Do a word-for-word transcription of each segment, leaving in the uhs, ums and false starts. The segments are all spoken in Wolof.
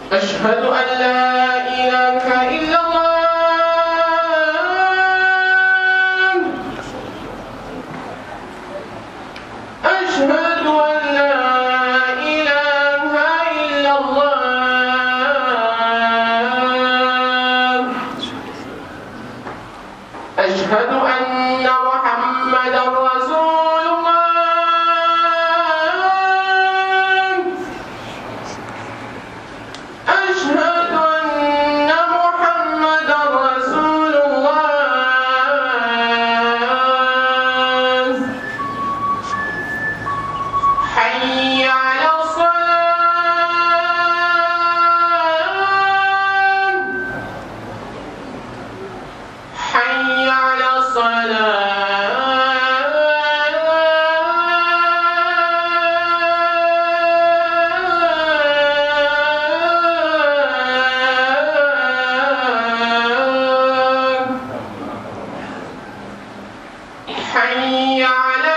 أشهد أن لا إله إلا الله أشهد أن لا إله إلا الله أشهد أن محمدا رسول الله أشهد أن محمدا رسول الله حي على الصلاة حي على الصلاة حي على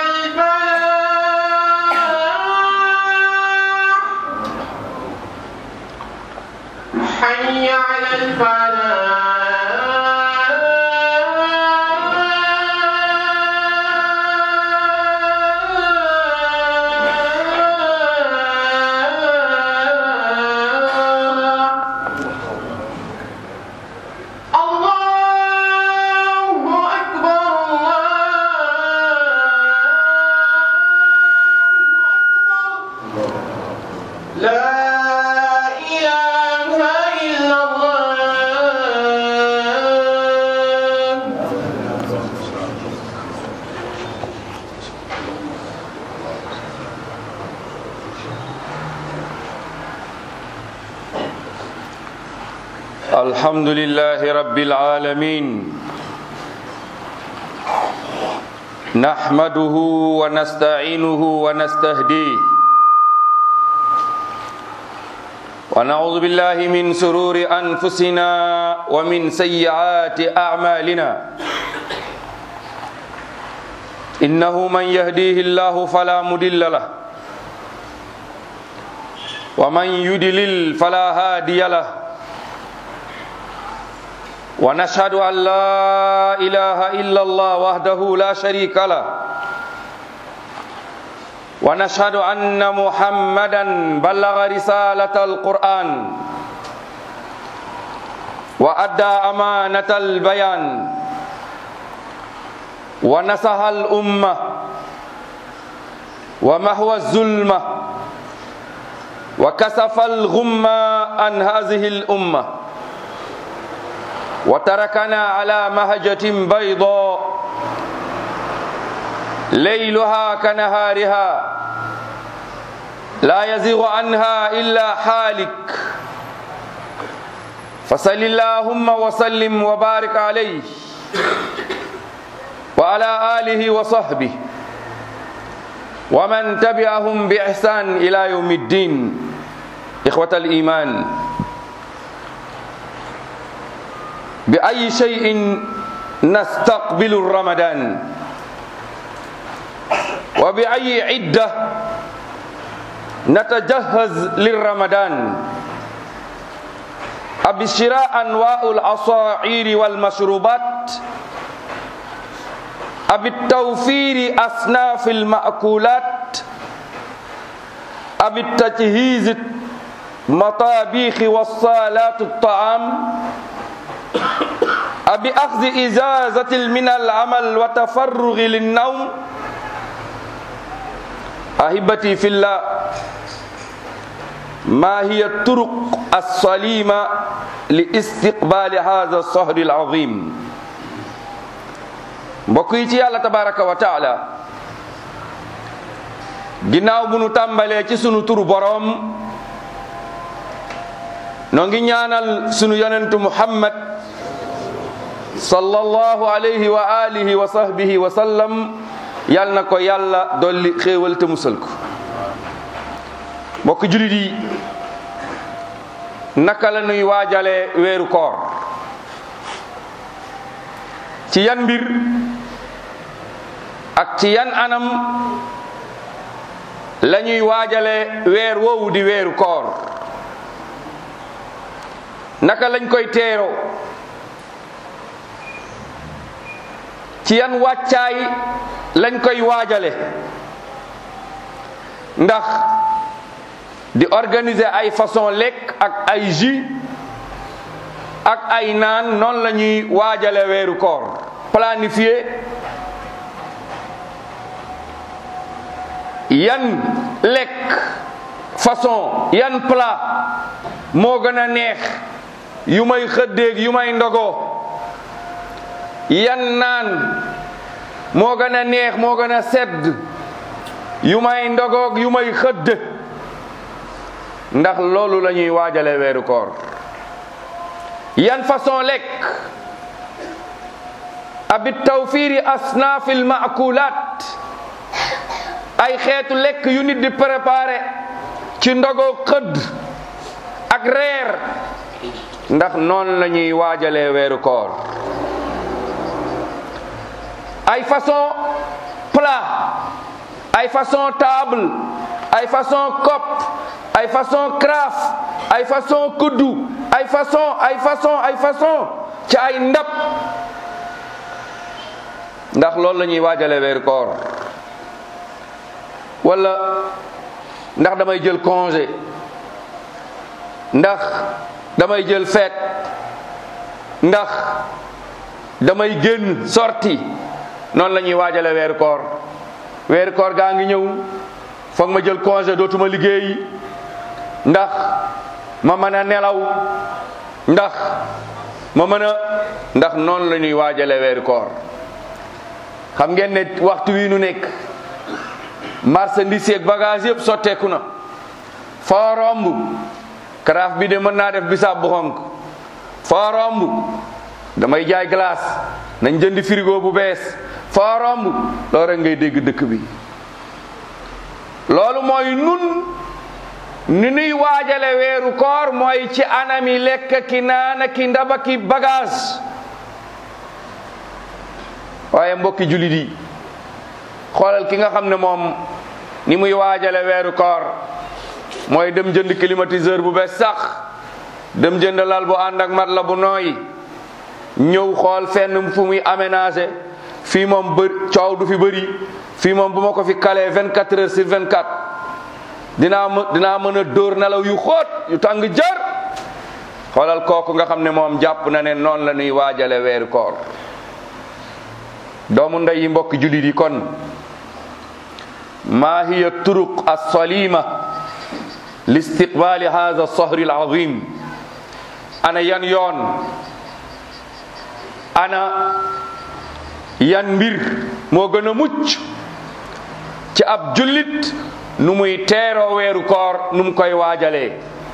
الفلاح حي على الفلاح الله أكبر الله أكبر لا إله إلا الله الحمد لله رب العالمين نحمده ونستعينه ونستهديه ونعوذ بالله من شرور أنفسنا ومن سيئات أعمالنا إنه من يهديه الله فلا مضل له ومن يضلل فلا هادي له ونشهد أن لا إله إلا الله وحده لا شريك له ونشهد أن محمدا بلغ رسالة القرآن وأدى أمانة البيان ونصح الأمة ومحو الظلمة وكشف الغمة عن هذه الأمة وتركنا على مهجة بيضاء ليلها كنهارها لا يزيغ عنها إلا حالك فصل اللهم وسلم وبارك عليه وعلى آله وصحبه ومن تبعهم بإحسان إلى يوم الدين إخوة الإيمان بأي شيء نستقبل رمضان وبأي عدة نتجهز للرمضان أبشراء أنواع العصائر والمشروبات أبالتوفير أصناف المأكولات أبالتجهيز المطابخ والصالات الطعام أبأخذ إجازة من العمل وتفرغ للنوم أحبتي في الله ما هي الطرق السليمة لاستقبال هذا الشهر العظيم mbokk yi ci yàlla tabaraka wa taala ginnaaw bu nu tàmbalee ci sunu turu boroom noo ngi ñaanal sunu yonentu Muhammad sallallahu alayhi wa alihi wa sahbihi wa sallam yal na ko yàlla dolli xéewal te musal ko mbokk julit yi naka la nuy waajale weeru koor ci yan mbir ak ci yan anam la ñuy waajale weer woowu di weeru koor naka lañ koy teeroo ci yan wàccaay lañ koy waajale ndax di organiser ay façon lekk ak ay jus ak ay naan noonu la ñuy waajale weeru koor planifier yan lekk façon yan plat moo gën a neex yu may xëddeeg yu may ndogoo yan naan moo gën a neex moo gën a sedd yu may ndogoog yu may xëdd ndax loolu la ñuy waajale weeru koor yan façon lekk abit tawfiri asnaafil maakulat ay xeetu lekk yu nit di préparé ci ndogoog xëdd ak reer ndax noonu la ñuy waajalee weeru koor ay façon plat ay façon table ay façon coupe ay façon carafe ay façon kuddu ay façon ay façon ay façon ci ay ndab ndax loolu la ñuy waajale weeru koor wala ndax damay jël congé ndax damay jël fête ndax damay génn sorti noonu la ñuy waajale weeru koor weeru koor gaa ngi ñëw foog ma jël congé dootuma liggéeyi ndax ma mën a nelaw ndax ma mën a ndax noonu la ñuy waajale weeru koor xam ngeen ne waxtu wi nu nekk marchandise yeeg bagage yëpp sotteeku na foo romb karaaf bi de mën naa def bisaab bu xonk foo romb damay jaay glace nañ jëndi frigo bu bees foo romb loolu rek ngay dégg dëkk bi loolu mooy nun ni nuy waajale weeru koor mooy ci anami lekk ki naan ki ndaba ki bagage waaye mbokki jullit yi xoolal ki nga xam ne moom ni muy waajale weeru koor mooy dem jënd climatiseur bu bees sax dem jënd lal bu ànd ak mat la bu nooy ñëw xool fenn fu muy aménager fii moom bëri coow du fi bëri fii moom bu ma ko fi calee vingt-quatre heures sur vingt-quatre dinaa m dinaa mën a dóor nelaw yu xóot yu tàng jar xoolal kooku nga xam ne moom jàpp na ne noonu la ñuy waajale weeru koor doomu ndey yi mbokk jullit yi kon ma hiya turuq as-salima li istiqbali hadha as-sahri al-azim ana yan yoon ana yan mbir moo gën a mucc ci ab jullit nu muy teeroo weeru koor nu mu koy waajalee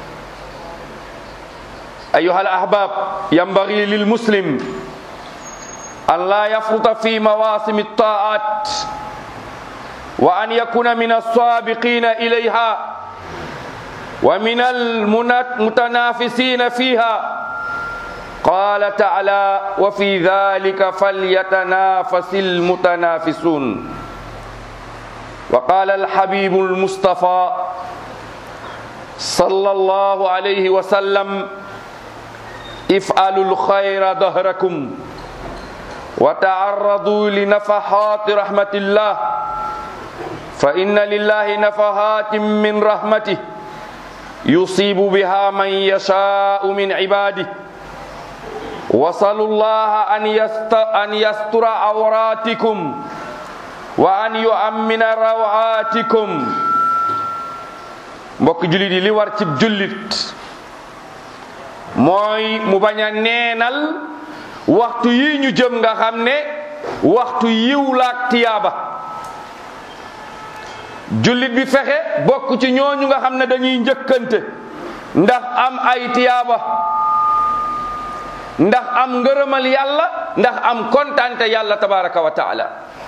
ayyuha al-ahbab yanbaghi lil muslim an la yafruta fi mawasim at-ta'at wa an yakuna min as-sabiqina ilayha wa min al-mutanafisina fiha قال تعالى وفي ذلك فليتنافس المتنافسون وقال الحبيب المصطفى صلى الله عليه وسلم افعلوا الخير ظهركم وتعرضوا لنفحات رحمة الله فإن لله نفحات من رحمته يصيب بها من يشاء من عباده وصلوا الله أن يست أن يستر عوراتكم وأن يؤمن روعاتكم mbokk jullit yi li war ci jullit mooy mu bañ a neenal waxtu yi ñu jëm nga xam ne waxtu yiw la ak tiyaaba jullit bi fexe bokk ci ñooñu nga xam ne dañuy njëkkante ndax am ay tiyaaba ndax am ngërëmal yàlla ndax am kontante yàlla tabaraka wa taala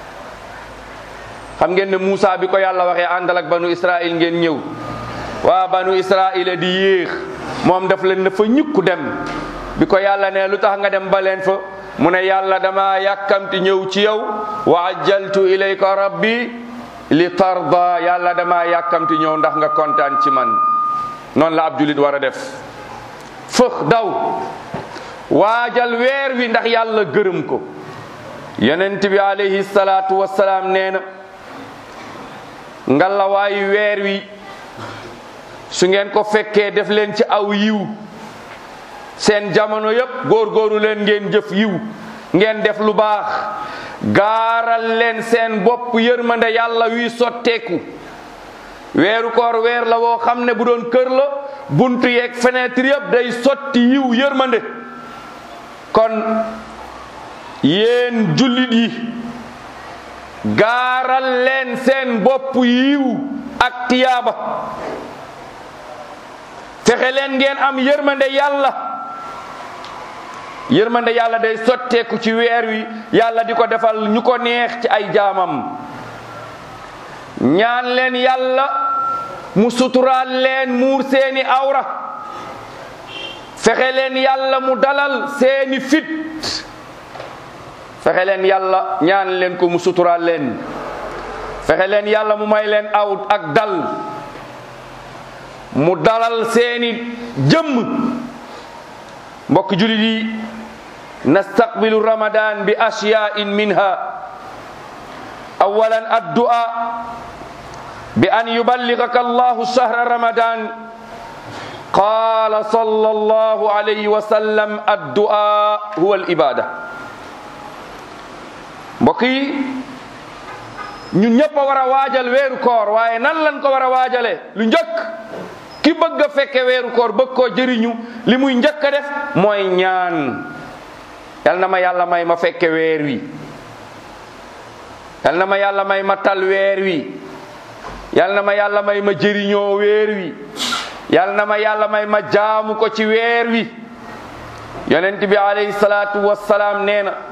xam ngeen ne Muusa bi ko yàlla waxee àndal ak banu Israil ngeen ñëw waa banu Israil di yéex moom daf leen na fa ñukku dem bi ko yàlla ne lu tax nga dem ba leen fa mu ne yàlla dama yàkkamti ñëw ci yow wa ajjaltu ilayka rabbi li tarda yàlla dama yàkkamti ñëw ndax nga kontaan ci man noonu la ab julit war a def fëx daw waajal weer wi ndax yàlla gërëm ko. yonent bi alayhi salaatu wassalaam nee na ngallawaayu weer wi su ngeen ko fekkee def leen ci aw yiw seen jamono yépp góorgóoru leen ngeen jëf yiw ngeen def lu baax gaaral leen seen bopp yërmande yàlla wi sotteeku. weeru koor weer la woo xam ne bu doon kër la buntu yeeg fenêtre yépp day sotti yiw yërmande. kon yéen jullit yi gaaral leen seen bopp yiw ak tiyaaba fexe leen ngeen am yërmande yàlla. yërmande yàlla day sotteeku ci weer wi yàlla di ko defal ñu ko neex ci ay jaamam. ñaan leen yàlla mu suturaal leen muur seeni awra fexe leen yàlla mu dalal seeni fit fexe leen yàlla ñaan leen ko mu suturaal leen fexe leen yàlla mu may leen aw ak dal mu dalal seeni jëmm. mbokk julit yi nastaqbilu ramadan bi ashya'in minha awalan addu'a bi an yuballighaka allahu shahra ramadan qala sallallahu alayhi wa sallam addu'a huwa al ibada. mbokk yi ñun ñëpp a war a waajal weeru koor waaye nan lañ ko war a waajale lu njëkk ki bëgg a fekke weeru koor bëgg koo jëriñu li muy njëkk a def mooy ñaan. yal na ma yàlla may ma fekke weer wi yal na ma yàlla may ma tal weer wi yal na ma yàlla may ma jëriñoo weer wi yal na ma yàlla may ma jaamu ko ci weer wi. yonent bi alayhi salaatu wassalaam nee na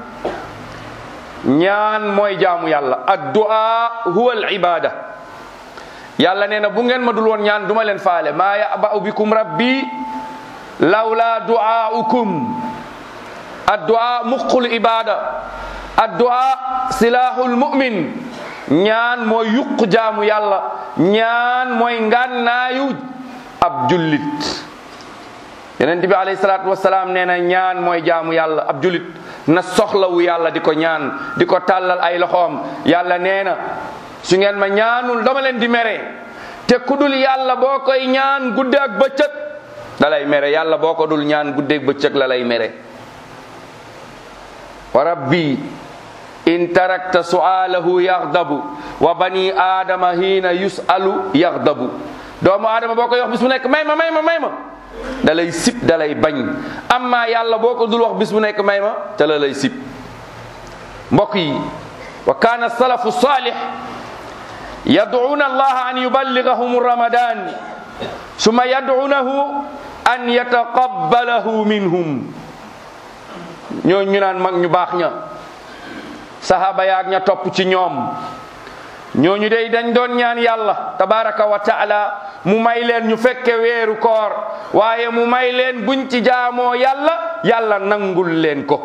ñaan mooy jaamu yàlla. addu'a huwa al ibada. yàlla nee na bu ngeen ma dul woon ñaan duma leen faale. maa ya'ba'u bikum rabbi lawla du'aukum. addu'a muqul ibada. addu'a silahul mu'min. ñaan mooy yuq jaamu yàlla. ñaan mooy ngànnaayu ab jullit. yonent bi alayhi salaatu wassalaam nee na ñaan mooy jaamu yàlla. ab jullit na soxlawu yàlla di ko ñaan di ko tàllal ay loxoom. yàlla nee na su ngeen ma ñaanul dama leen di mere te ku dul yàlla boo koy ñaan gudde ak bëccëg da lay mere. yàlla boo ko dul ñaan gudde ak bëccëg la lay mere. wa rabbi in tarakta su'alahu yaghdabu wa bani aadama hiina yus'alu yaghdabu. doomu aadama boo koy wax bis bu nekk may ma may ma may ma da lay sib da lay bañ. amma yàlla boo ko dul wax bis bu nekk may ma te la lay sib. mbokk yi wa kaana salafu salih yad'uuna allaha an yuballighahum ramadan summa yad'uunahu an yataqabbalahu minhum. ñoo ñu naan mag ñu baax ña sahaba yaak ña topp ci ñoom ñooñu dey dañ doon ñaan yàlla tabaraka wa taala mu may leen ñu fekke weeru koor waaye mu may leen buñ ci jaamoo yàlla yàlla nangul leen ko.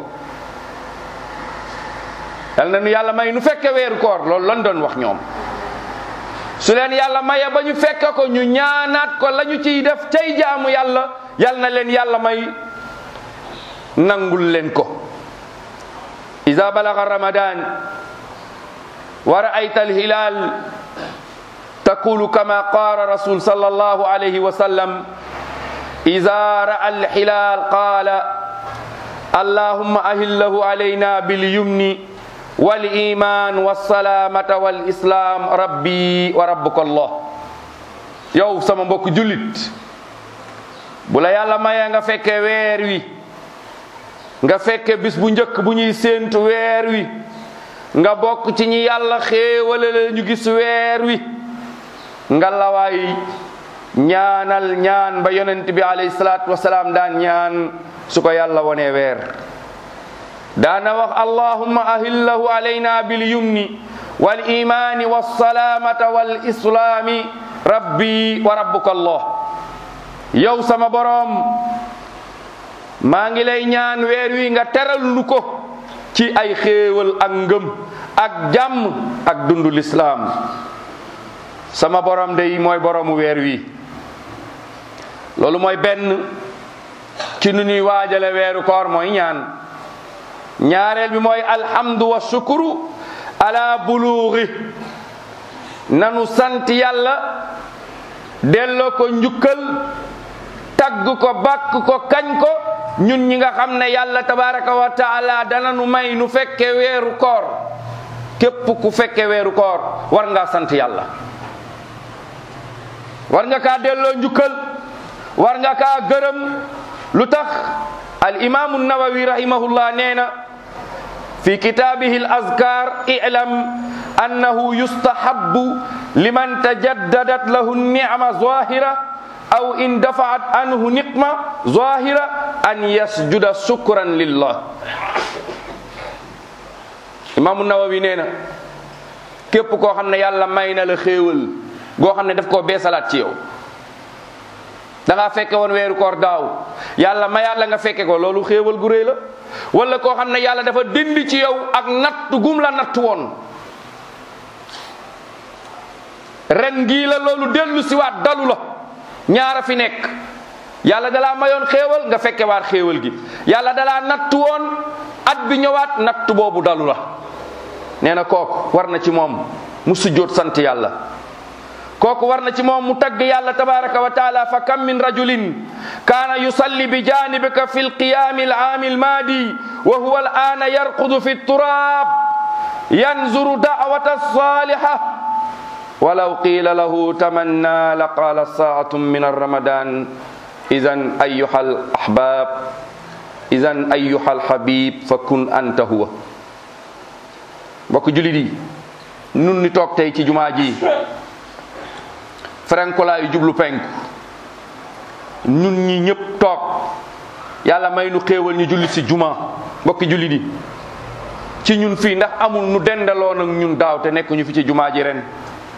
yal na nu yàlla may nu fekke weeru koor loolu lan doon wax ñoom. su leen yàlla maye ba ñu fekke ko ñu ñaanaat ko lañu ciy def cay jaamu yàlla yal na leen yàlla may nangul leen ko. iza balaga ramadan wa ra'ayta al-hilal taqulu kama qala rasul sallallahu alayhi wa sallam iza ra'a al-hilal qala allahumma ahillahu alayna bil yumni wal iman was salamata wal islam rabbi wa rabbuka allah. yow sama mbokk jullit bu la yàlla maye nga fekke weer wi nga fekke bis bu njëkk bu ñuy séentu weer wi nga bokk ci ñi yàlla xéewale la ñu gis weer wi nga lawaay ñaanal ñaan ba yonent bi alayhi salaatu wasalaam daan ñaan su ko yàlla wonee weer. daana wax allahumma ahillahu alayna bil yumni wal imani was salamata wal islami rabbi wa rabbuka allah. yow sama boroom maa ngi lay ñaan weer wi nga teral nu ko ci ay xéewal ak ngëm ak jàmm ak dundu lislaam. sama borom day mooy boromu weer wi. loolu mooy benn ci nu ñuy waajale weeru koor mooy ñaan. ñaareel bi mooy alhamdu wa shukru ala bulughi, nanu sant yàlla delloo ko njukkal, tagg ko, bàkk ko, kañ ko ñun ñi nga xam ne yàlla tabaraka wa taala dana nu may nu fekke weeru koor. képp ku fekke weeru koor war ngaa sant yàlla, war nga kaa delloo njukkal, war nga kaa gërëm. lu tax al imaamu nawawi rahimahullah nee na fi kitaabihi al azkar i'lam annahu yustahabbu liman tajaddadat lahu ni'ma zahira aw in dafa'at anhu niqma zahira an yasjuda shukran lillah. imaamu nawawi nee na képp koo xam ne yàlla may na la xéewal goo xam ne daf koo beesalaat ci yow, da ngaa fekke woon weeru koor daaw, yàlla ma yàlla nga fekke ko, loolu xéewal gu réy la. wala koo xam ne yàlla dafa dindi ci yow ak natt gum la natt woon, ren gii la loolu dellu si waat dalu la. ñaara fi nekk, yàlla dalaa mayoon xéewal nga fekke waat xéewal gi, yàlla dalaa natt woon at bi ñëwaat natt boobu dalu la. nee na kooku war na ci moom mu sujjóot sant yàlla, kooku war na ci moom mu tagg yàlla tabaraka wa taala. fa kam min rajulin kaana yusalli bi janibika fi lqiyami alaami almaadi wa huwa al'aana yarqudu fi turaab yanzuru da'wata as-saaliha walaw qiila lahu tamanna la qaala saa'atun min ar-ramadan idan ayyuha al-ahbab idan ayyuha al-habib fa kun anta huwa. mbokk julit yi, nun ni toog tey ci jumaa ji ferenkulaayu jublu penku, ñun ñi ñëpp toog yàlla may nu xéewal ñu julli ci juma. mbokki julli di ci ñun fii ndax amul nu dendaloon ak ñun daaw te nekk ñu fi ci jumaa ji ren.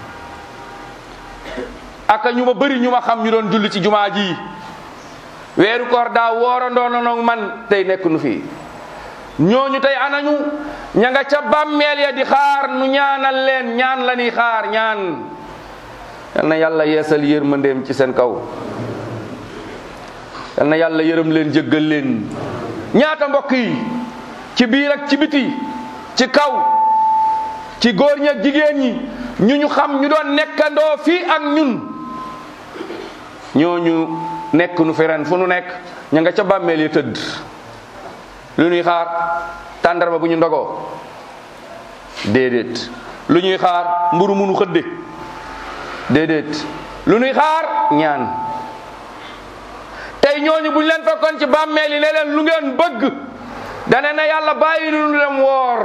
aka ñu ma bëri ñu ma xam ñu doon julli ci jumaa ji weeru koor daaw woorandoo na man, tey nekk nu fii. ñooñu tey anañu? ña nga ca bàmmeel ya di xaar nu ñaanal leen. ñaan la ñuy xaar, ñaan. yal na yàlla yeesal yërmandeem ci seen kaw, yal na yàlla yërëm leen, jéggal leen. ñaata mbokk yi ci biir ak ci biti, ci kaw, ci góor ñi ak jigéen ñi, ñu ñu xam ñu doon nekkandoo fii ak ñun, ñooñu nekk nu fi ren fu nu nekk ña nga ca bàmmeel yi tëdd. lu ñuy xaar? tàndarma bu ñu ndogoo? déedéet. lu ñuy xaar? mburu munu xëdde? déedéet. lu ñuy xaar? ñaan. tey ñooñu buñ leen fekkoon ci bàmmeel yi ne leen lu ngeen bëgg, dane na yàlla bàyyi lu ñu dem woor.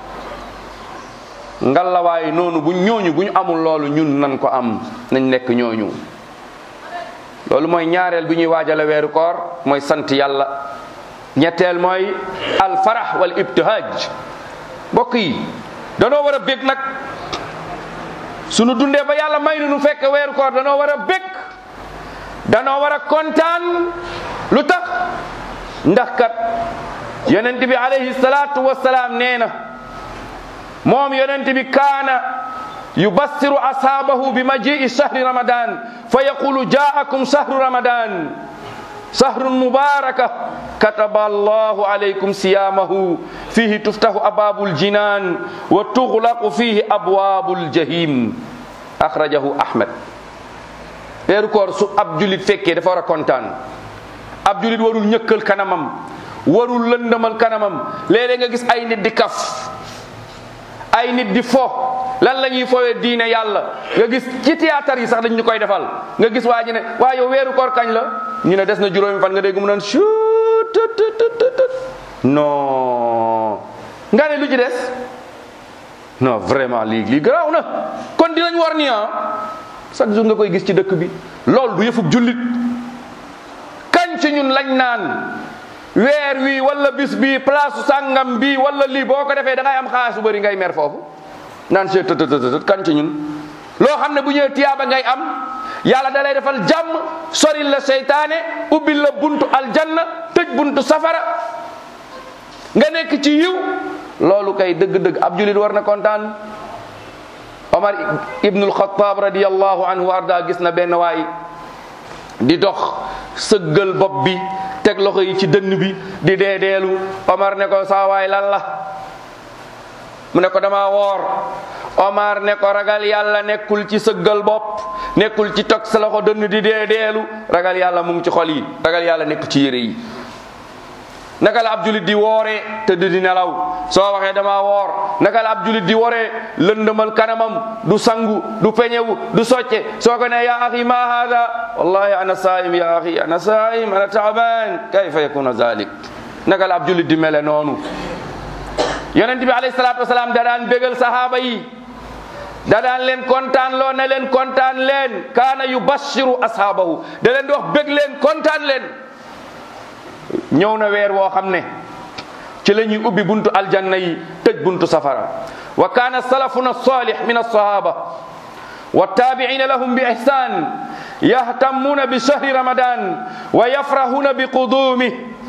ngallaawaay noonu bu ñooñu bu ñu amul loolu ñun nan ko am, nañ nekk ñooñu. loolu mooy ñaareel bi ñuy waajale weeru koor, mooy sant yàlla. ñetteel mooy alfarah wal ibtihaj. mbokk yi danoo war a bég nag sunu dundee ba yàlla may nu fekk weeru koor, danoo war a bég, danoo war a kontaan. lu tax? ndax kat yonent bi alayhi salaatu wassalaam nee na, moom yonent bi kaana yubassiru ashaabahu bi majii shahri ramadan fa yaqulu jaakum shahru ramadan sahrun mubaraka kataba allahu alaykum siyamahu fihi tuftahu ababul jinan wa tughlaqu fihi abwabul jahim. akhrajahu ahmad. weeru koor su ab julit fekkee dafa war a kontaan. ab julit warul ñëkkal kanamam, warul lëndamal kanamam. léeg-léeg nga gis ay nit di kaf, ay nit di fo. lan la ñuy fowee diine yàlla? nga gis ci théâtre yi sax dañ ñu koy defal. nga gis waa ji ne waa yow weeru koor kañ la? ñu ne des na juróomi fan. nga dégg mu naan chut non nga ne lu ci des? non vraiment lii lii garaaw na, kon dinañ war ni ah. chaque jour nga koy gis ci dëkk bi. loolu du yëfub jullit. kañ ci ñun lañ naan weer wi wala bis bi place sàngam bi wala lii boo ko defee da ngay am xaalis bu bëri ngay mer foofu naan see të të të kan ci ñun. loo xam ne bu ñëwee tiyaaba ngay am, yàlla da lay defal jàmm, soril la seytaane, ubbil la buntu aljanna, tëj buntu safara, nga nekk ci yiw. loolu kay dëgg-dëgg ab julit war na kontaan. Omar ibnul Xattaab radiyallahu anhu arda gis na benn waay di dox sëggal bopp bi teg loxo yi ci dënn bi di dee deelu. Omar ne ko saa waay lan la mu ne ko dama woor. Omar ne ko ragal yàlla nekkul ci sëggal bopp, nekkul ci tog sa loxo dënn di dee deelu, ragal yàlla mu ngi ci xol yi, ragal yàlla nekk ci yére yi. naka la ab julit di wooree tëdd di nelaw soo waxee dama woor? naka la ab julit di wooree lëndëmal kanamam, du sangu, du peñewu, du socce, soo ko ne ya axi ma hada, wallahi ana saim ya axi ana saim ana taaban, kayfa yakuna zalik? naka la ab julit di mele noonu? yonent bi alayhi salaatu wasalaam da daan bégal sahaaba yi, da daan leen kontaan loo ne leen kontaan leen, kaana yubashiru ashaabahu, da leen di wax bég leen kontaan leen. ñëw na weer woo xam ne ci la ñuy ubbi buntu aljanna yi tëj buntu safara. wa kaana salafuna salih min alsahaba wa tabiina lahum bi ihsan yahtammuna bi shahri ramadan wa yafrahuna bi qudumi.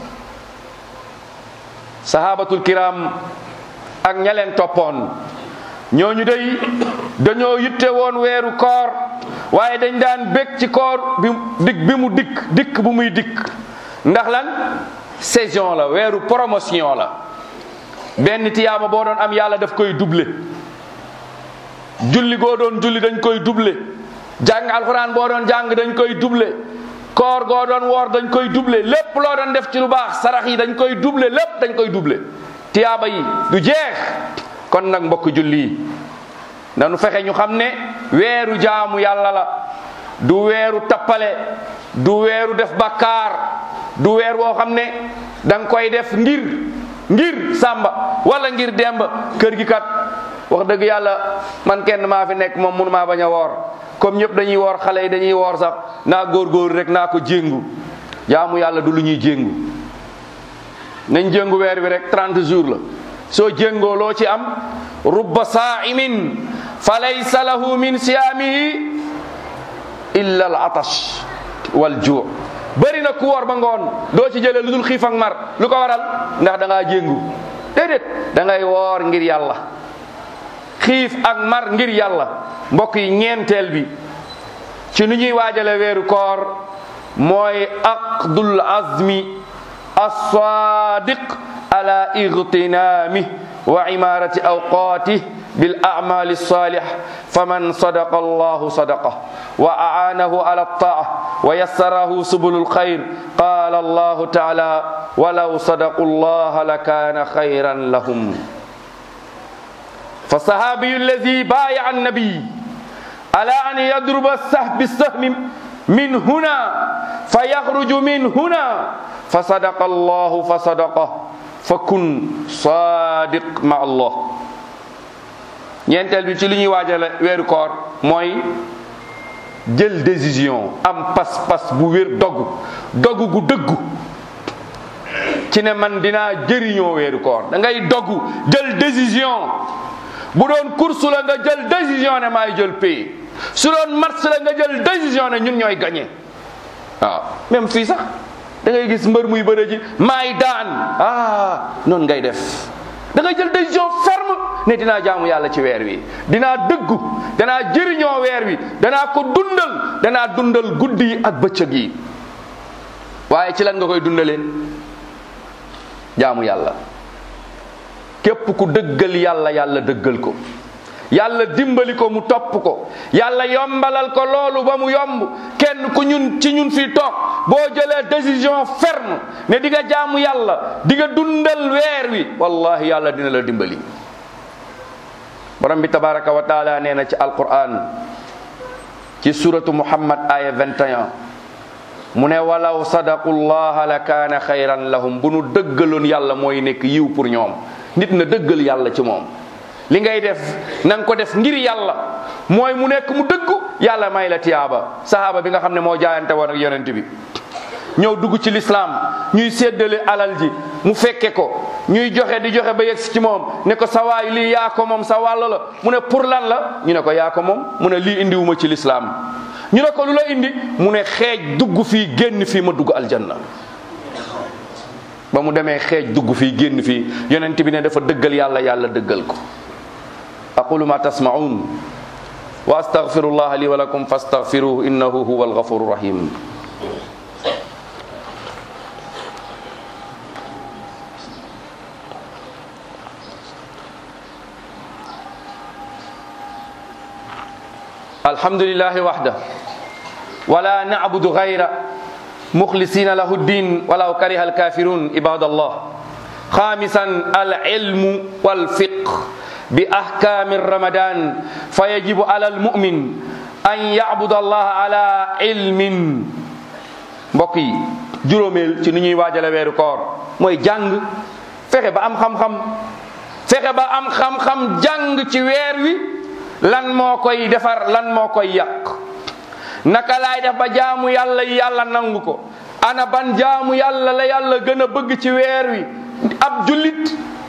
sahabatul kiram ak ña leen toppoon ñooñu day dañoo yitte woon weeru koor, waaye dañ daan bég ci koor bi dik bi mu dikk dikk bu muy dikk. ndax lan? saison la, weeru promotion la. benn tiyaaba boo doon am yàlla daf koy doublé. julli goo doon julli dañ koy doublé. jàng alxuraan boo doon jàng dañ koy doublé. koor goo doon woor dañ koy doublé. lépp loo doon def ci lu baax, sarax yi dañ koy doublé, lépp dañ koy doublé. tiyaaba yi du jeex. kon nag mbokk julli yi nanu fexe ñu xam ne weeru jaamu yàlla la, du weeru tappale, du weeru def bakkaar, du weer woo xam ne da nga koy def ngir ngir sàmba wala ngir demba. kër gi kat wax dëgg yàlla man kenn maa fi nekk, moom mënu maa bañ a woor, comme ñëpp dañuy woor, xale yi dañuy woor sax naa góorgóorlu rek naa ko jéngu. jaamu yàlla du lu ñuy jéngu. nañ jéngu weer wi rek trente jours la. soo jéngoo loo ci am? rubba saa'imin fa laysa lahu min siyaamihi illa al atash wal juu. bëri na ku woor ba ngoon doo ci jëlee lu dul xiif ak mar. lu ko waral? ndax da ngaa jéngu. déedéet, da ngay woor ngir yàlla, xiif ak mar ngir yàlla. mbokk yi, ñeenteel bi ci nu ñuy waajale weeru koor mooy aqdul azmi as-sadiq ala igtinaami wa imarati awqaati bil a'mali salih. faman sadaqa allahu sadaqa wa aanahu ala taa wa yassarahu subulul xayr. qala allahu taala walaw sadaqu allaha lakana xayran lahum. fa sahabiyu alladi baaya'a annabi ala an yadruba bisahmi min huna fa yaxruju min huna fa sadaqa allahu fa sadaqa fa kun sadiq ma allah. ñeenteel bi ci li ñuy waajale weeru koor mooy jël décision, am pas-pas bu wér, dogu dogu gu dëggu ci ne man dinaa jëriñoo weeru koor. da ngay dogu jël décision. bu doon course la nga jël décision ne maay jël pays. su doon match la nga jël décision ne ñun ñooy gagné. waaw même fii sax da ngay gis mbër muy bëre ji maay daan, ah noonu ngay def. da ngay jël décision ferme ne dinaa jaamu yàlla ci weer wi, dinaa dëggu, danaa jëriñoo weer wi, danaa ko dundal, danaa dundal guddi yi ak bëccëg yi. waaye ci lan nga koy dundalee? jaamu yàlla. képp ku dëggal yàlla, yàlla dëggal ko, yàlla dimbali ko mu topp ko, yàlla yombalal ko loolu ba mu yomb. kenn ku ñun ci ñun fii toog boo jëlee décision ferme ne di nga jaamu yàlla, di nga dundal weer wi, wallahi yàlla dina la dimbali. borom bi tabaraka wa taala nee na ci alquran ci suratu muhammad aya vingt et un mu ne walaw sadaqu llaha la kaana xayran lahum. bu nu dëggaloon yàlla mooy nekk yiw pour ñoom. nit na dëggal yàlla ci moom. li ngay def na nga ko def ngir yàlla, mooy mu nekk mu dëggu, yàlla may la tiyaaba. sahaaba bi nga xam ne moo jaayante woon ak yonent bi, ñëw dugg ci lislaam, ñuy séddale alal ji, mu fekke ko, ñuy joxe di joxe ba yegsi ci moom ne ko sa waay lii yaa ko moom, sa wàll la. mu ne pour lan la? ñu ne ko yaa ko moom. mu ne lii indiwuma ci lislaam. ñu ne ko lu la indi? mu ne xeej dugg fii génn fii ma dugg aljanna. ba mu demee xeej dugg fii génn fii, yonent bi ne dafa dëggal yàlla, yàlla dëggal ko. aqulu ma tasma'un wa astaghfirullah li wa lakum fastaghfiruhu innahu huwal ghafurur rahim. alhamdulillahi wahda wala na'budu ghayra mukhlisina lahu ddin walaw kariha alkafirun ibadallah. khamisan al-ilmu wal fiqh bi ahkami ramadan fayajibu ala al-mu'min an ya'budu Allah ala ilmin. mbokk yi juróomeel ci ni ñuy waajale weeru koor mooy jàng, fexe ba am xam-xam fexe ba am xam-xam jàng ci weer wi lan moo koy defar lan moo koy yàq, naka laay def ba jaamu yàlla yi yàlla nangu ko, ana ban jaamu yàlla la yàlla gën a bëgg ci weer wi. ab jullit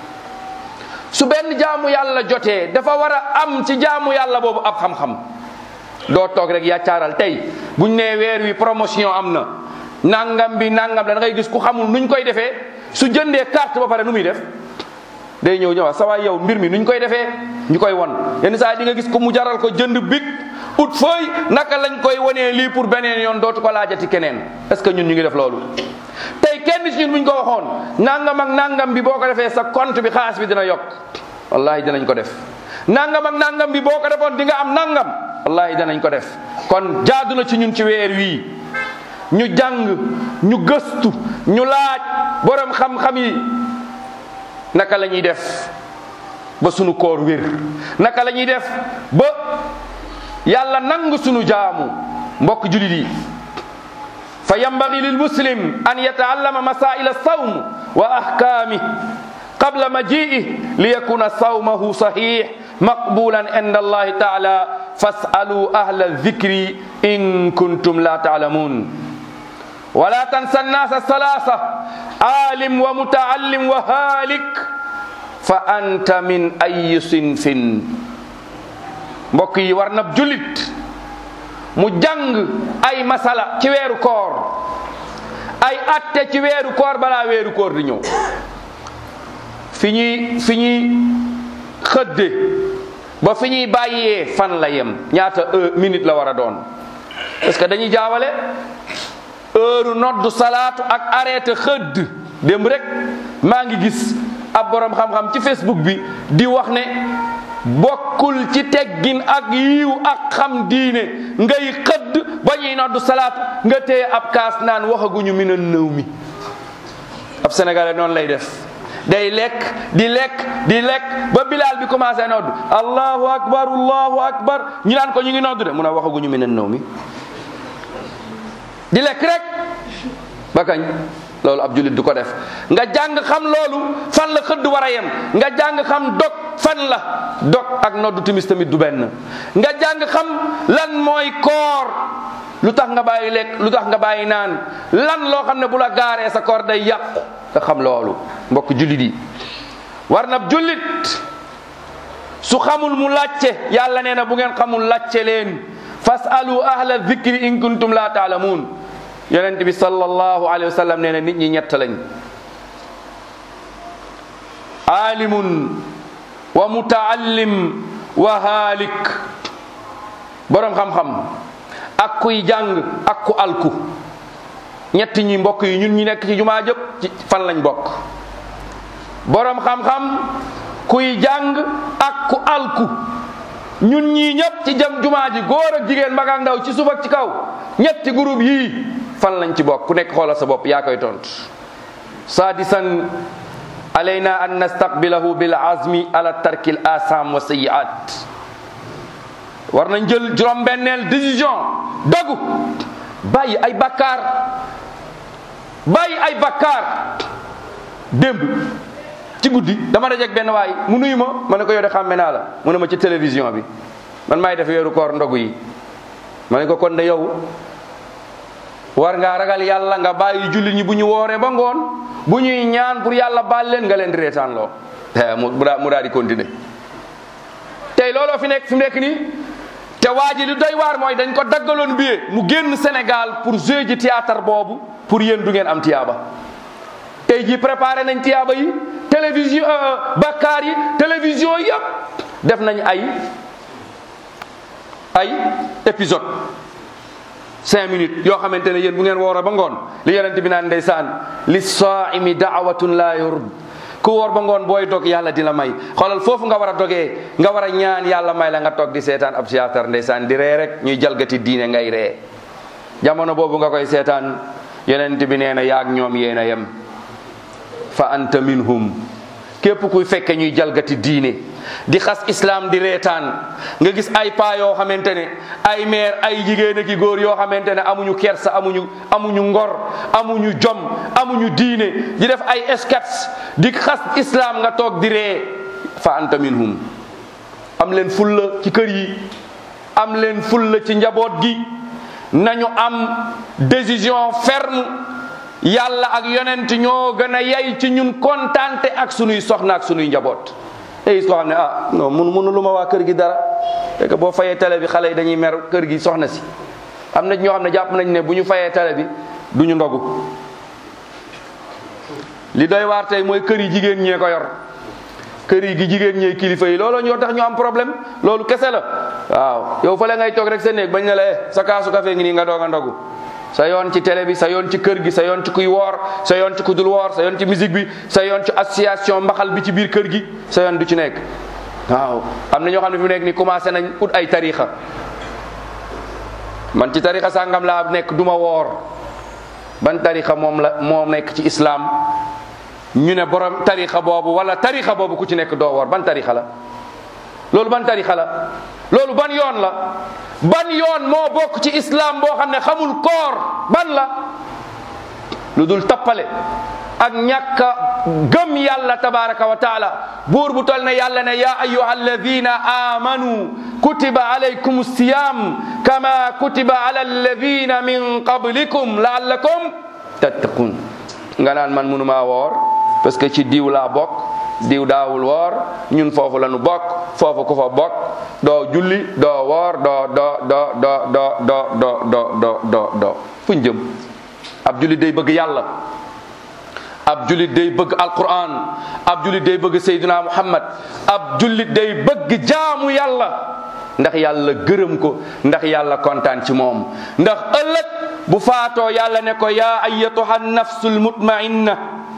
su benn jaamu yàlla jotee dafa war a am ci jaamu yàlla boobu ab xam-xam. doo toog rek yaccaaral tey buñ nee weer wi promotion am na nangam bi nangam la da ngay gis ku xamul nuñ koy defee su jëndee carte ba pare nu muy def day ñëw ñëwaat sa waay yow mbir mi nuñ koy defee ñu koy won yenn saa di nga gis ko mu jaral ko jënd big ut feuille naka lañ koy wonee lii pour beneen yoon dootu ko laajati keneen. est-ce que ñun ñu ngi def loolu tey kenn ci ñun buñ ko waxoon nangam ak nangam bi boo ko defee sa compte bi xaalis bi dina yokk wallahi dinañ ko def. nangam ak nangam bi boo ko defoon di nga am nangam wallahi danañ ko def. kon jaadu na ci ñun ci weer wii ñu jàng ñu gëstu ñu laaj borom xam-xam yi naka la ñuy def ba sunu koor wér, naka la ñuy def ba yàlla nangu sunu jaamu. mbokk julit yi fa yambagi lil muslim an yataallama masail as-sawm wa ahkami qabla maji'i li yakuna sawmahu sahih maqbulan inda allahi ta'ala fas'alu ahla dhikri in kuntum la ta'lamun. wala tansa an-nasa thalatha alim wa muta'allim wa halik fa anta min ayyi sinfin. mbokk yi war na jullit mu jàng ay masala ci weeru koor, ay atte ci weeru koor balaa weeru koor di ñëw. fi ñuy fi ñuy xëdde ba fi ñuy bàyyee fan la yem, ñaata minute la war a doon. parce que dañuy jaawale heure noddu salaatu ak arrêté xëdd. démb rek maa ngi gis ab borom xam-xam ci Facebook bi di wax ne bokkul ci teggin ak yiw ak xam diine ngay xëdd ba ñuy noddu salaatu nga téye ab kaas naan waxaguñu mi na nëw mi. ab sénégalais noonu lay def, day lekk di lekk di lekk ba bilaal bi commencé noddu allahu akbar allahu akbar ñu naan ko ñu ngi noddu de mun a waxaguñu mi na nëw mi di lekk rek ba kañ. loolu ab jullit du ko def. nga jàng xam loolu fan la xëdd war a yem, nga jàng xam dog fan la dog ak noddu timis tamit du benn, nga jàng xam lan mooy koor, lu tax nga bàyyi lekk, lu tax nga bàyyi naan, lan loo xam ne bu la gaaree sa koor day yàqu nga xam loolu. mbokk jullit yi war na jullit su xamul mu làcce. yàlla nee na bu ngeen xamul làcce leen fasalu ahla dhikri in kuntum la taalamuun. yonent bi sallallahu alayhi wa sallam nee na nit ñi ñett lañ: alimun wa mutaallim wa haalik. borom xam-xam ak kuy jàng ak ku alku. ñett ñi mbokk yi ñun ñi nekk ci jumaa jëpp ci fan lañ bokk. borom xam-xam, kuy jàng ak ku alku. ñun ñii ñëpp ci jëm jumaa ji góor ak jigéen mag ak ndaw ci suba ci kaw ñetti groupe yii fan lañ ci bokk. ku nekk xoolal sa bopp yaa koy tontu. sadisan alayna an nastaqbilahu bil azmi ala tarkil asam wa sayiat. war nañ jël juróom-benneel décision dogu bàyyi ay bakkaar bàyyi ay bakkaar. démb ci guddi dama dajeeg benn waay mu nuyu ma ma ne ko yow de xàmme naa la mu ne ma ci télévision bi man maay def weeru koor ndogu yi. ma ne ko kon de yow war ngaa ragal yàlla nga bàyyi julli ñi bu ñu wooree ba ngoon bu ñuy ñaan pour yàlla baal leen nga leen di reetaan loo mu daa mu daal di continuer. tey looloo fi nekk fi mu nekk nii te waa ji lu doy waar mooy dañ ko daggaloon billet mu génn Sénégal pour jouer ji théâtre boobu pour yéen du ngeen am tiyaaba. tey jii préparé nañ tiyaaba yi télévision bakkaar yi télévision yëpp def nañ ay ay épisode cinq minutes yoo xamante ne yéen bu ngeen woora ba ngoon li yonent bi naan ndeysaan li saa'imi da'watun la yurd ku woor ba ngoon booy dog yàlla dina may xoolal foofu nga war a dogee nga war a ñaan yàlla may la nga toog di seetaan ab théâtre ndeysaan di ree rek ñuy jalgati diine ngay ree jamono boobu nga koy seetaan yonent bi nee na yaag ñoom yéen a yem fa anta minhum képp kuy fekke ñuy jalgati diine di xas islam di reetaan nga gis ay paa yoo xamante ne ay meer ay jigéen ak i góor yoo xamante ne amuñu kersa amuñu amuñu ngor amuñu jom amuñu diine di def ay sketch di xas islam nga toog di ree fa anta minhum am leen fulla ci kër yi am leen fulla ci njaboot gi nañu am décision ferme yàlla ak yonent ñoo gën a yay ci ñun kontante ak sunuy soxna ak sunuy njaboot tey koo xam ne ah non mun munu lu ma waa kër gi dara fekk boo fayee télé bi xale yi dañuy mer kër gi soxna si am na ñoo xam ne jàpp nañ ne bu ñu fayee télé bi du ñu ndogu li doy waar tey mooy kër yi jigéen ñee ko yor kër yi gi jigéen ñee kilifa yi loolu ñoo tax ñu am problème loolu kese la waaw yow fa la ngay toog rek sa néeg bañ ne la eh sa kaasu café ngi nii nga doog a ndogu sa yoon ci télé bi sa yoon ci kër gi sa yoon ci kuy woor sa yoon ci ku dul woor sa yoon ci musique bi sa yoon ci association mbaxal bi ci biir kër gi sa yoon du ci nekk waaw am na ñoo xam ne fi mu nekk ni commencé nañ ut ay tarixa man ci tarixa sàngam laa nekk duma woor ban tarixa moom la moo nekk ci islam ñu ne borom tarixa boobu wala tarixa boobu ku ci nekk doo woor ban tarixa la loolu ban tarixa la loolu ban yoon la ban yoon moo bokk ci islam boo xam ne xamul koor ban la lu dul tappale ak ñàkk a gëm yàlla tabaraka wa taala buur bu tol ne yàlla ne ya ayuha alladina amanu kutiba alaykum siyam kama kutiba ala alladina min qablikum laallakum tattaqun nga naan man mënumaa woor parce que ci diw laa bokk diw daawul woor ñun foofu la nu bokk foofu ku fa bokk doo julli doo woor doo doo doo doo doo doo doo doo doo doo doo fuñ jëm ab jullit day bëgg yàlla ab jullit day bëgg alquran ab jullit day bëgg sayyidina muhammad ab jullit day bëgg jaamu yàlla ndax yàlla gërëm ko ndax yàlla kontaan ci moom ndax ëllëg bu faatoo yàlla ne ko yaa ayyatuha nafsul mutmainna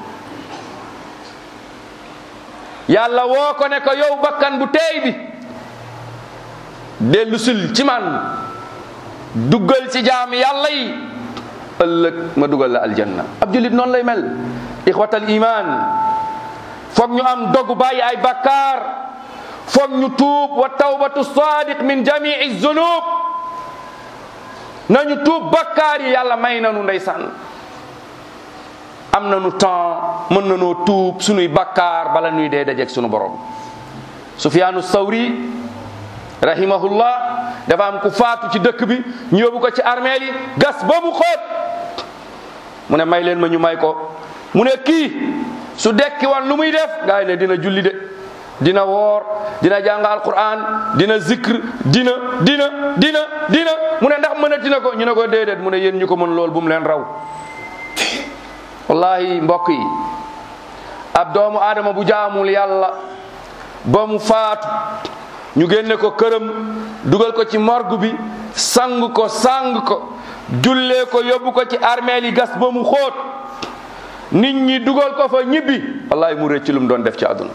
yàlla woo ko ne ko yow bakkan bu teey bi dellu sul ci man duggal ci jaami yàlla yi ëllëg ma dugal la aljanna ab jullit noonu lay mel ixwatal iman foog ñu am dogu bàyyi ay bakkaar foog ñu tuub wa tawbatu sadiq min jamii zunub nañu tuub bakkaar yi yàlla may nanu ndeysaan am nañu temps mën nanoo tuub sunuy bakkaar bala nuy dee dajeeg sunu borom Sufyaanu Sawri rahimahullah dafa am ku faatu ci dëkk bi ñu yóbbu ko ci armeel yi gas ba mu xóot mu ne may leen ma ñu may ko mu ne kii su dekki woon lu muy def gaa yi ne dina julli de dina woor dina jàng alquran dina zikr dina dina dina dina mu ne ndax mën a dina ko ñu ne ko déedéet mu ne yéen ñu ko mën lool bu mu leen raw wallahi mbokk yi ab doomu aadama bu jaamul yàlla ba mu faatu ñu génne ko këram dugal ko ci morgue bi sang ko sang ko jullee ko yóbbu ko ci armeel yi gas ba mu xóot nit ñi dugal ko fa ñibbi wallahi mu rëcc lu mu doon def ci àdduna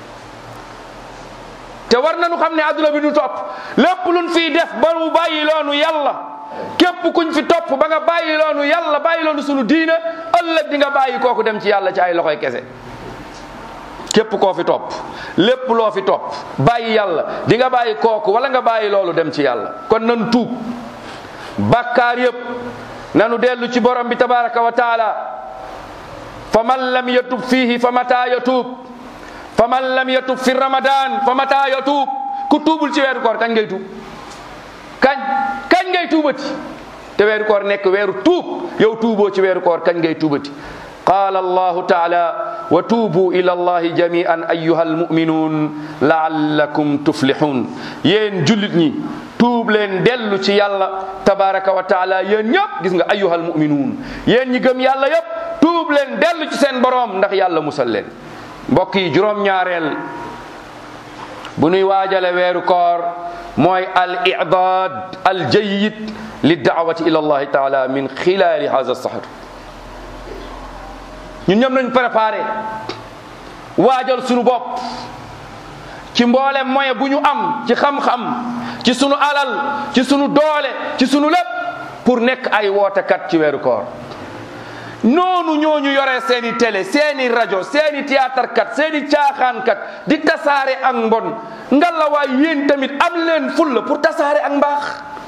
te war nañu xam ne àdduna bi du topp lépp luñ fiy def ba mu bàyyi loonu yàlla képp kuñ fi topp ba nga bàyyi loonu yàlla bàyyi loonu sunu diine ëllëg di nga bàyyi kooku dem ci yàlla ci ay loxoy kese képp koo fi topp lépp loo fi topp bàyyi yàlla di nga bàyyi kooku wala nga bàyyi loolu dem ci yàlla kon nanu tuub bàkkaar yépp nanu dellu ci borom bi tabaraka wa taala fa man lam yatub fiihi fa mata yatub fa man lam yatub fi ramadan fa mata yatub ku tuubul ci weeru koor kañ ngay tuub kañ kañ ngay tuubati te weeru koor nekk weeru tuub yow tuuboo ci weeru koor kañ ngay tuubati qala allahu taala wa tuubu ila allahi jami'an ayyuha almu'minun la'allakum tuflihun yéen jullit ñi tuub leen dellu ci yàlla tabaraka wa taala yéen ñëpp gis nga ayyuha almu'minun yéen ñi gëm yàlla yëpp tuub leen dellu ci seen boroom ndax yàlla musal leen mbokk yi juróom-ñaareel bu nuy waajale weeru koor mooy al i'dad al jayyid li da'wati ila allahi taala min xilali hadha as-sahr ñun ñëpp nañ préparé waajal sunu bopp ci mboolem moyen bu ñu am ci xam-xam ci sunu alal ci sunu doole ci sunu lépp pour nekk ay wootekat ci weeru koor. noonu ñooñu yore seeni télé seeni rajo seeni théâtre kat seeni caaxaan kat di tasaare ak mbon ngalawaay yéen tamit am leen fulla pour tasaare ak mbaax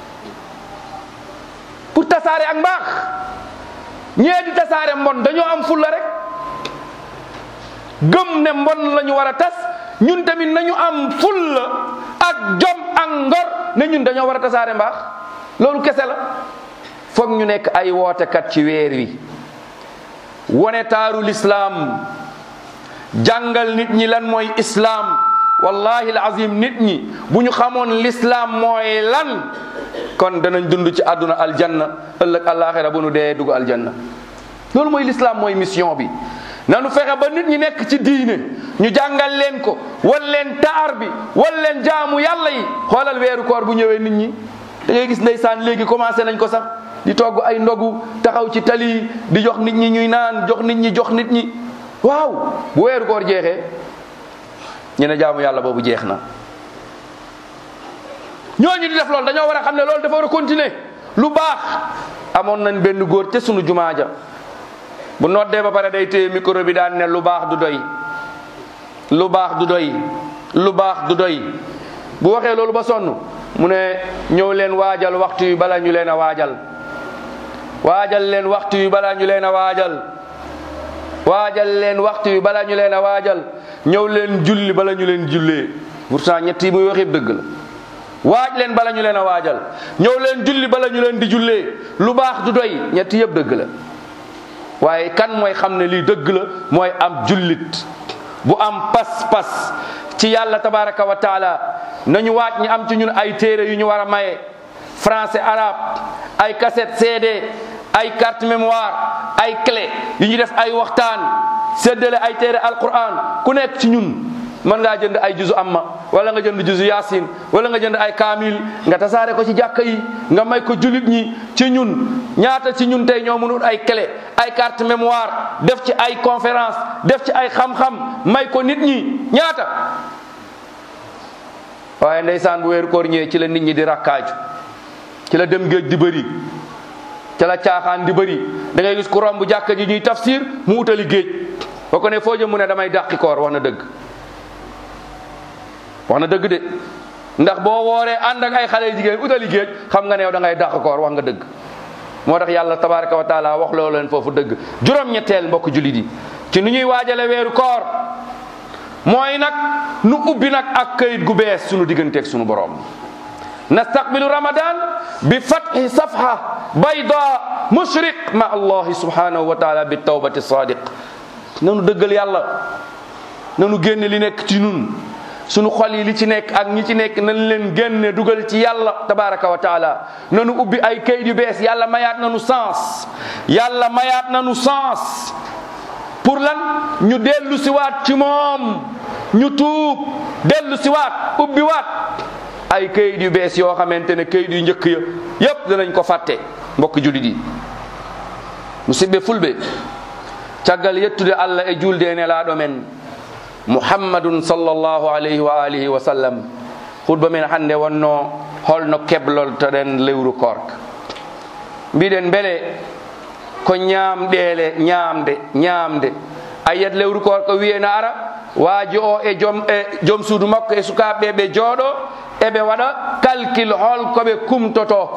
pour tasaare ak mbaax ñee di tasaare mbon dañoo am fulla rek gëm ne mbon la ñu war a tas ñun tamit nañu am fulla ak jom ak ngor ne ñun dañoo war a tasaare mbaax loolu kese la. foog ñu nekk ay wootekat ci weer wi wone taaru lislaam jàngal nit ñi lan mooy islaam. wallahi alazim nit ñi bu ñu xamoon lislaam mooy lan kon danañ dund ci àdduna aljanna ëllëg àllaaxira bu nu dee dugg aljanna. loolu mooy lislaam mooy mission bi. nanu fexe ba nit ñi nekk ci diine ñu jàngal leen ko wan leen taar bi wan leen jaamu yàlla yi. xoolal weeru koor bu ñëwee nit ñi da ngay gis ndeysaan léegi commencé nañ ko sax di togg ay ndogu taxaw ci tali di jox nit ñi ñuy naan jox nit ñi jox nit ñi. waaw bu weeru koor jeexee ñu ne jaamu yàlla boobu jeex na. ñooñu di def loolu dañoo war a xam ne loolu dafa war a continuer. lu baax amoon nañ benn góor ca sunu jumaa ja bu noddee ba pare day téye micro bi daan ne lu baax du doy lu baax du doy lu baax du doy bu waxee loolu ba sonn mu ne ñëw leen waajal waxtu yu bala ñu leen a waajal waajal leen waxtu yu bala ñu leen a waajal waajal leen waxtu yu bala ñu leen a waajal ñëw leen julli bala ñu leen jullee pourtant ñett yi muy wax yëpp dëgg la. waaj leen bala ñu leen a waajal ñëw leen julli bala ñu leen di jullee lu baax du doy ñett yëpp dëgg la. waaye kan mooy xam ne lii dëgg la mooy am jullit bu am pas-pas ci yàlla tabaraka wa taala. nañu waaj ñi am ci ñun ay téere yu ñu war a maye français arabe ay cassette C D ay carte mémoire ay clé yu ñu def ay waxtaan séddale ay téere alquran ku nekk ci ñun mën ngaa jënd ay juzu amma wala nga jënd juzu yasin wala nga jënd ay kaamil nga tasaare ko ci jàkka yi nga may ko julit ñi ci ñun. ñaata ci ñun tey ñoo mënul ay clé ay carte mémoire def ci ay conférence def ci ay xam-xam may ko nit ñi ñaata. waaye ndeysaan bu weeru koor ñëwee ci la nit ñi di rakkaaju ci la dem géej di bëri ci la caaxaan di bëri da ngay gis ku romb jàkka ji ñuy tafsir mu utali géej boo ko ne foo jëm mu ne damay dàqi koor wax na dëgg. wax na dëgg de ndax boo wooree ànd ak ay xale jigéen utali géej xam nga ne yow da ngay dàq koor wax nga dëgg. moo tax yàlla tabaraka wa taala wax loo leen foofu dëgg. juróom-ñetteel mbokk jullit yi ci nu ñuy waajale weeru koor mooy nag nu ubbi nag ak kayit gu bees sunu digganteeg sunu borom. nastaqbilu ramadan bi fathi safha bayda mushriq ma allahi subhanahu wa taala bi tawbati sadiq. nanu dëggal yàlla nanu génne li nekk ci nun sunu xol yi li ci nekk ak ñi ci nekk nañ leen génne dugal ci yàlla tabaraka wa taala. nanu ubbi ay kayit yu bees yàlla mayaat nanu sens yàlla mayaat nanu sens pour lan ñu dellu siwaat ci moom ñu tuub dellu siwaat ubbi waat ay kayit yu bees yoo xamante ne kayit yu njëkk ya yépp danañ ko fàtte. mbokk jullit yi musidɓe fulɓe caggal yettude allah e julde e nelaɗo men muhammadun sallallahu alayhi wa alihi wa sallam. hutba men hannde wonno holno kebloltoɗen lewru korka. mbiɗen beele ko ñaamɗeele ñaamde ñaamde a yiyat lewru korka wiye no ara waaji o e joom e joom suudu makko e sukaaɓe ɓe jooɗo eɓe waɗa calcul holkoɓe kumtoto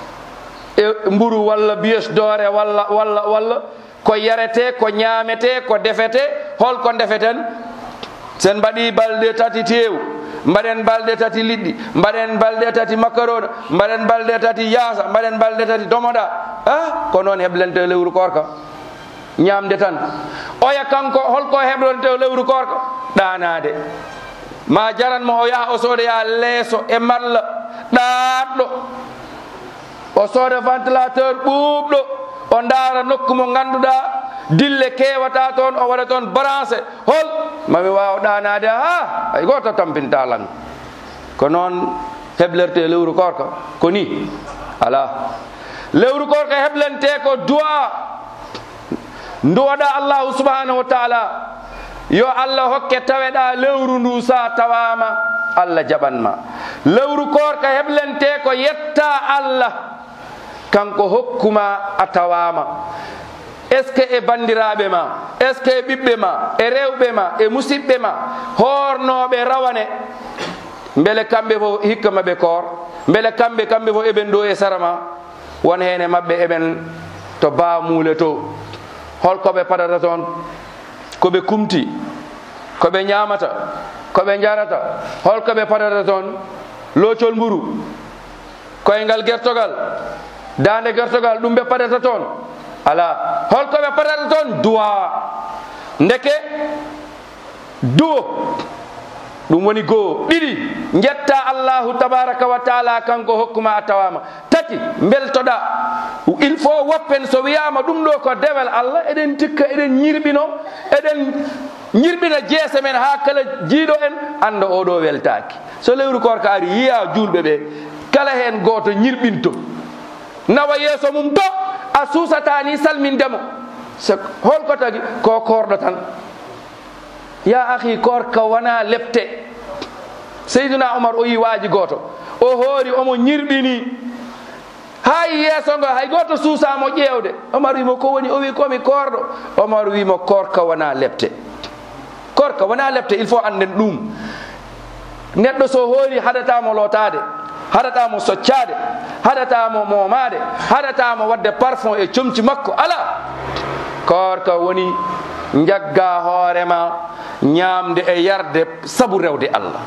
e mburu walla biyes doore walla walla walla ko yarete ko ñaamete ko defete holko defeten. sen mbaɗi balɗe tati tew mbaɗen balɗe tati liɗɗi mbaɗen balɗe tati macaroni mbaɗen balɗe tati yaasa mbaɗen balɗe tati domoɗa ah ko noon heblente lewru korka ñamde tan. oya kanko holko heblonte lewru korka ɗanade ma jaranmo o yaha o soodoya leeso e malla ɗaɗɗo o sooda ventilateur ɓuuɓɗo o ndaara nokku mo ganduɗa dille kewata toon o waɗa toon branché hol mami waw ɗanade ha hay goto tampinta lan. ko noon heblerte lewru korka ko ni ala. lewru korka heblente ko duwa nduwaɗa allahu subhanahu wa taala yo Allah hokke taweɗa lewru ndu sa tawama Allah jaɓanma. lewru koor ka heblente ko yetta Allah kanko hokkuma a tawama. est ce que e bandiraɓe ma, est ce que e ɓiɓɓe ma, e rewɓe ma, e musidɓe ma hornoɓe rawane beele kamɓe fof hikka maɓe koor, beele kamɓe kamɓe fof eɓen ɗo e sarama, won hene mabɓe eɓen to bamule to. holkoɓe padata toon? koɓe kumti, koɓe ñamata, koɓe jarata. holkoɓe padata toon? locol mburu, koyngal gertogal, dande gertogal, ɗum ɓe padata toon? ala. holkoɓe padata toon? duwa. ndeke duwo ɗum woni goo. ɗiɗi jetta allahu tabaraka wa taala kanko hokkuma a tawama. tati beltoɗa. il faut woppen so wiyama ɗum ɗo ko dewel Allah, eɗen tikka eɗen ñirɓino, eɗen ñirɓina jeese men ha kala jiiɗo en anda oɗo weltaki. so lewru korka ari yiya julɓe ɓe kala hen goto ñirɓinto nawa yeeso mum to a suusatani salmindemo. holko tagi? ko korɗo tan. ya akhi, korka wona lepte. seydina Umar o yi waaji goto o hoori omo ñirɓini hay yeeso ngo hay goto suusamo ƴeewde. Umar wimo ko woni? o wi komi korɗo. Umar wimo korka wona lepte. korka wona lepte. il faut anden ɗum. neɗɗo so hoori haɗatamo lotade, haɗatamo soccade, haɗatamo momade, haɗatamo wadde parfum e comci makko. ala. korka woni jagga hoorema ñamde e yarde sabu rewde Allah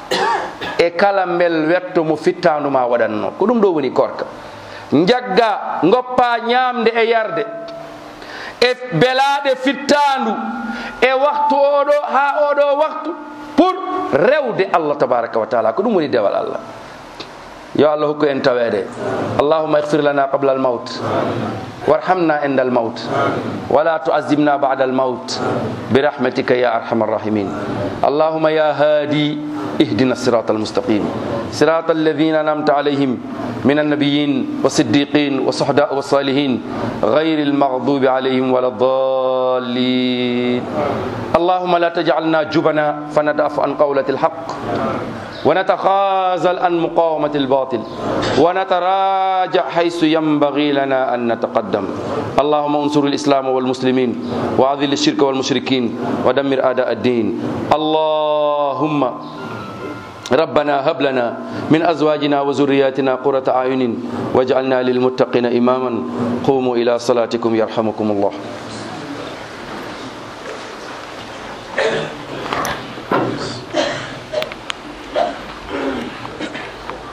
e kala mbel wetto mo fittanduma waɗanno. ko ɗum ɗo woni korka. jagga goppa ñamde e yarde e belade fittandu e waktu oɗo ha oɗo waktu pour rewde Allah tabaraka wa taala. ko ɗum woni dewal Allah. yo Allah hokku en tawede. allahumma ighfir lana qabla al maut warhamna inda al maut wala tu'azzibna ba'da al maut birahmatika ya arhamar rahimin. allahumma ya hadi اهدنا الصراط المستقيم صراط الذين أنعمت عليهم من النبيين والصديقين والشهداء والصالحين غير المغضوب عليهم ولا الضالين. اللهم لا تجعلنا جبنا فندأف عن قولة الحق ونتخاذل عن مقاومة الباطل ونتراجع حيث ينبغي لنا أن نتقدم. اللهم انصر الإسلام والمسلمين وأذل الشرك والمشركين ودمر أعداء الدين. اللهم ربنا هب لنا من أزواجنا وذرياتنا قرة أعين واجعلنا للمتقين إماما. قوموا إلى صلاتكم يرحمكم الله.